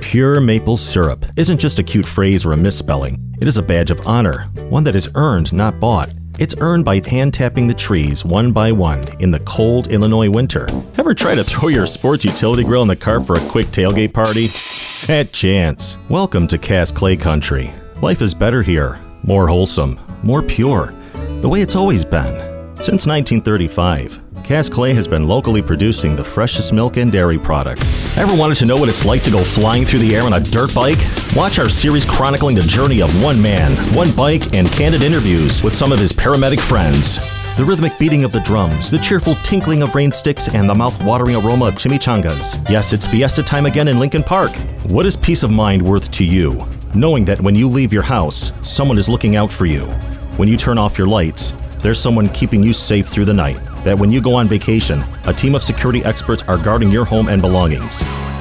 Pure maple syrup isn't just a cute phrase or a misspelling. It is a badge of honor, one that is earned, not bought. It's earned by hand-tapping the trees one by one in the cold Illinois winter. Ever try to throw your sports utility grill in the car for a quick tailgate party? At chance. Welcome to Cass Clay Country. Life is better here, more wholesome, more pure, the way it's always been. Since 1935, Cass Clay has been locally producing the freshest milk and dairy products. Ever wanted to know what it's like to go flying through the air on a dirt bike? Watch our series chronicling the journey of one man, one bike, and candid interviews with some of his paramedic friends. The rhythmic beating of the drums, the cheerful tinkling of rain sticks, and the mouth-watering aroma of chimichangas. Yes, it's fiesta time again in Lincoln Park. What is peace of mind worth to you? Knowing that when you leave your house, someone is looking out for you. When you turn off your lights, there's someone keeping you safe through the night. That when you go on vacation, a team of security experts are guarding your home and belongings.